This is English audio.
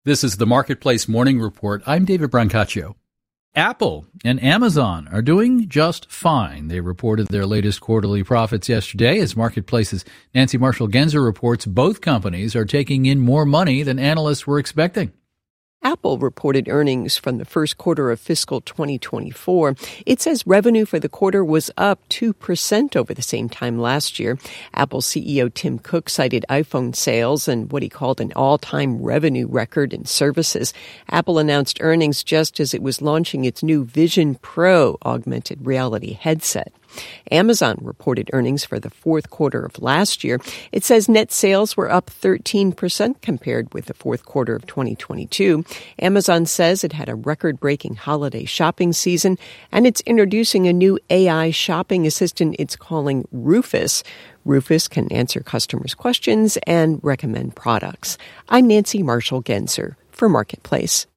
This is the Marketplace Morning Report. I'm David Brancaccio. Apple and Amazon are doing just fine. They reported their latest quarterly profits yesterday. As Marketplace's Nancy Marshall-Genzer reports, both companies are taking in more money than analysts were expecting. Apple reported earnings from the first quarter of fiscal 2024. It says revenue for the quarter was up 2% over the same time last year. Apple CEO Tim Cook cited iPhone sales and what he called an all-time revenue record in services. Apple announced earnings just as it was launching its new Vision Pro augmented reality headset. Amazon reported earnings for the fourth quarter of last year. It says net sales were up 13% compared with the fourth quarter of 2022. Amazon says it had a record-breaking holiday shopping season, and it's introducing a new AI shopping assistant it's calling Rufus. Rufus can answer customers' questions and recommend products. I'm Nancy Marshall-Genzer for Marketplace.